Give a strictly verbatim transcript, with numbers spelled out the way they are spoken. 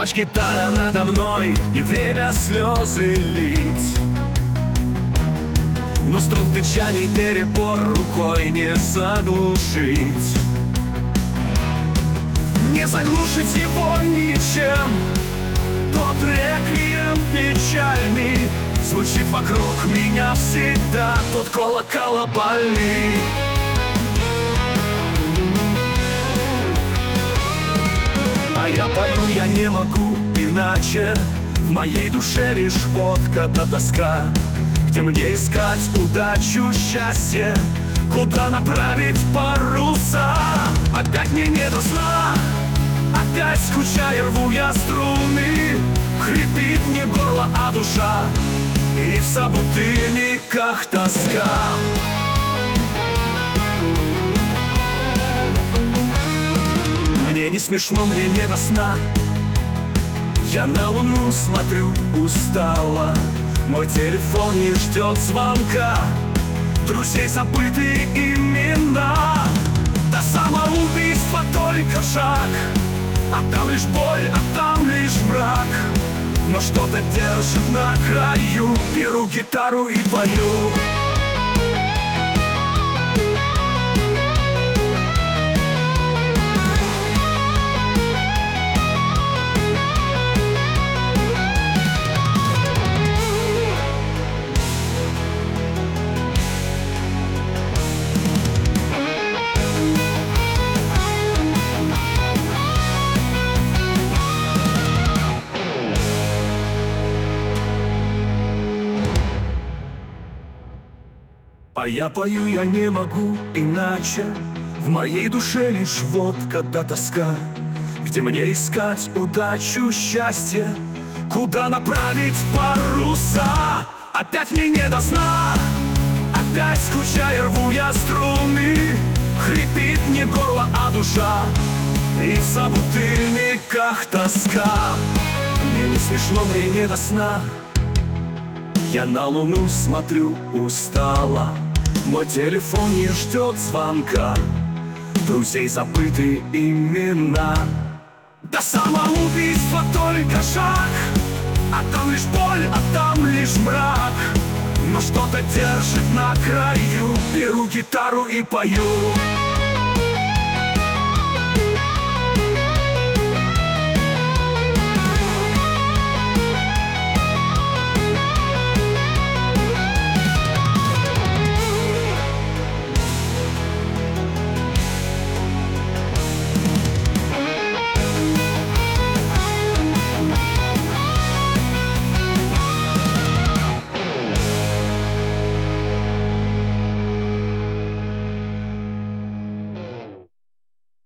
плачь, гитара надо мной, и время слезы лить. Но стук дычаний перебор рукой не заглушить. Не заглушить его ничем. Тот реквием печальный звучит вокруг меня всегда, тот колоколобальный. А я пою, я не могу иначе. В моей душе лишь водка да тоска. Где мне искать удачу, счастье? Куда направить паруса? Опять мне не до сна. Опять скучая рву я струны. Хрипит мне горло, а душа и в собутыльниках тоска. Мне не смешно, мне не до сна. Я на луну смотрю устало. Мой телефон не ждет звонка. Друзей забытые имена. До самоубийства только шаг. А там лишь боль, а там лишь мрак. Но что-то держит на краю. Беру гитару и пою. А я пою, я не могу иначе. В моей душе лишь водка да тоска. Где мне искать удачу, счастье? Куда направить паруса? Опять мне не до сна. Опять скучая рву я струны. Хрипит мне горло, а душа и в собутыльниках тоска. Мне не смешно, мне не до сна. Я на луну смотрю устало. Мой телефон не ждет звонка. Друзей забытые имена. До самоубийства только шаг. А там лишь боль, а там лишь мрак. Но что-то держит на краю. Беру гитару и пою.